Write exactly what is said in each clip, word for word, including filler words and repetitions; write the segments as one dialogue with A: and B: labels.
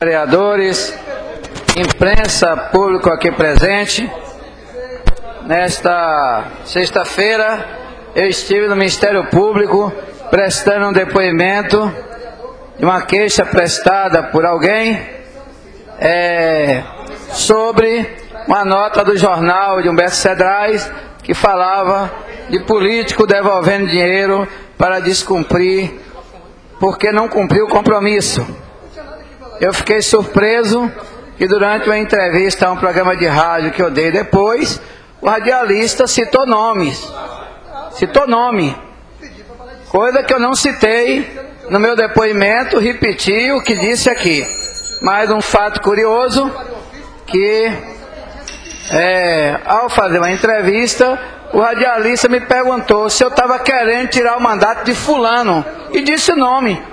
A: Vereadores, imprensa, público aqui presente, nesta sexta-feira eu estive no Ministério Público prestando um depoimento de uma queixa prestada por alguém é, sobre uma nota do jornal de Humberto Cedrais que falava de político devolvendo dinheiro para descumprir, porque não cumpriu o compromisso. Eu fiquei surpreso que durante uma entrevista a um programa de rádio que eu dei depois, o radialista citou nomes, citou nome, coisa que eu não citei no meu depoimento, repeti o que disse aqui. Mas um fato curioso, que é, ao fazer uma entrevista, o radialista me perguntou se eu estava querendo tirar o mandato de fulano, e disse o nome.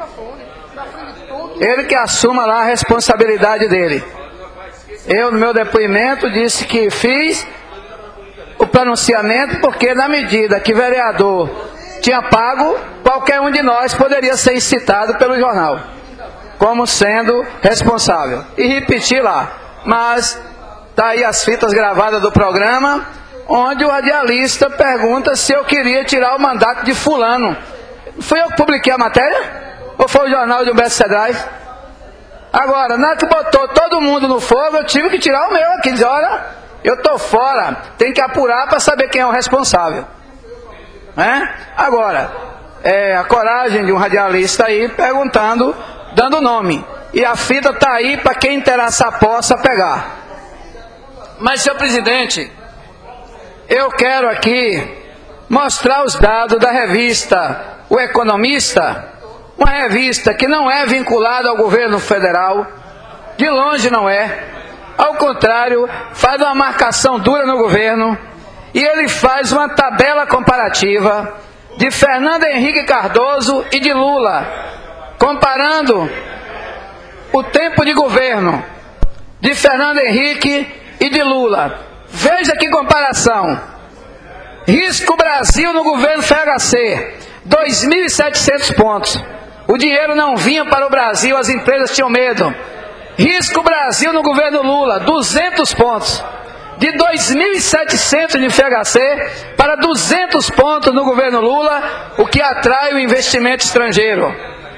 A: Ele que assuma lá a responsabilidade dele. Eu, no meu depoimento, disse que fiz o pronunciamento porque, na medida que vereador tinha pago, qualquer um de nós poderia ser citado pelo jornal como sendo responsável. E repeti lá. Mas está aí as fitas gravadas do programa, onde o radialista pergunta se eu queria tirar o mandato de fulano. Fui eu que publiquei a matéria? Ou foi o jornal de Humberto Cedrais? Agora, na hora que botou todo mundo no fogo, eu tive que tirar o meu aqui. Dizer, olha, eu estou fora, tem que apurar para saber quem é o responsável. Né? Agora, é a coragem de um radialista aí perguntando, dando nome. E a fita está aí para quem interessar possa pegar. Mas, senhor presidente, eu quero aqui mostrar os dados da revista O Economista, uma revista que não é vinculada ao governo federal, de longe não é, ao contrário, faz uma marcação dura no governo, e ele faz uma tabela comparativa de Fernando Henrique Cardoso e de Lula, comparando o tempo de governo de Fernando Henrique e de Lula. Veja que comparação. Risco Brasil no governo F H C, dois mil e setecentos pontos. O dinheiro não vinha para o Brasil, as empresas tinham medo. Risco Brasil no governo Lula, duzentos pontos. De dois mil e setecentos de F H C para duzentos pontos no governo Lula, o que atrai o investimento estrangeiro.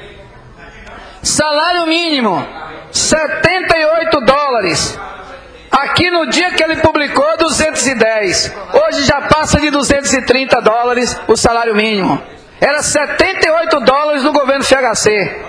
A: Salário mínimo, setenta e oito dólares. Aqui no dia que ele publicou, duzentos e dez. Hoje já passa de duzentos e trinta dólares o salário mínimo. Era setenta e oito dólares no governo F H C.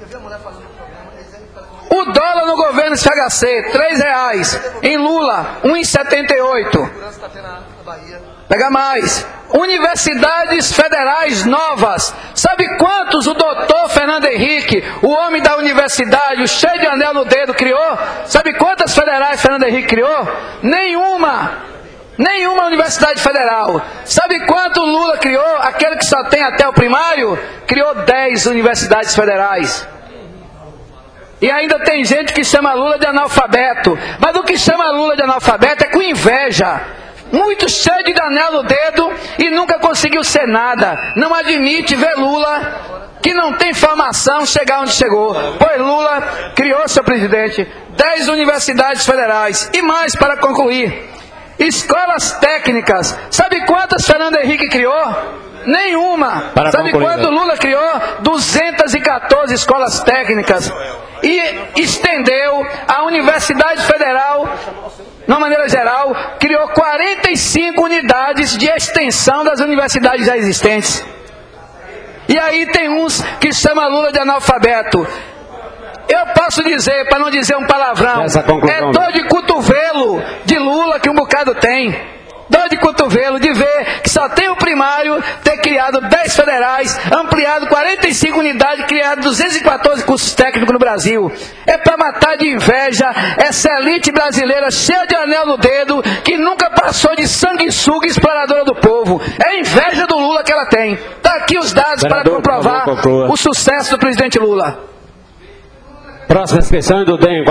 A: O dólar no governo F H C, três reais. Em Lula, um real e setenta e oito. Pega mais. Universidades federais novas. Sabe quantos o doutor Fernando Henrique, o homem da universidade, o cheio de anel no dedo, criou? Sabe quantas federais Fernando Henrique criou? Nenhuma. Nenhuma universidade federal. Sabe quanto o Lula criou? Aquele que só tem até o primário? Criou dez universidades federais. E ainda tem gente que chama Lula de analfabeto. Mas o que chama Lula de analfabeto é com inveja. Muito cheio de anel no dedo e nunca conseguiu ser nada. Não admite ver Lula, que não tem formação, chegar onde chegou. Pois Lula criou, seu presidente, dez universidades federais. E mais, para concluir, escolas técnicas. Sabe quantas Fernando Henrique criou? Nenhuma. Para Sabe concluir, quanto Lula criou? duzentas e quatorze escolas técnicas. E estendeu a Universidade Federal, de uma maneira geral, criou quarenta e cinco unidades de extensão das universidades já existentes. E aí tem uns que chamam Lula de analfabeto. Eu posso dizer, para não dizer um palavrão, é dor de cotovelo de Lula que um bocado tem. Dor de cotovelo de ver que só tem o primário, ter criado dez federais, ampliado quarenta e cinco unidades, criado duzentos e quatorze cursos técnicos no Brasil. É para matar de inveja essa elite brasileira cheia de anel no dedo, que nunca passou de sanguessuga exploradora do povo. É inveja do Lula que ela tem. Está aqui os dados para comprovar o sucesso do presidente Lula.
B: Próxima inscrição do D E M.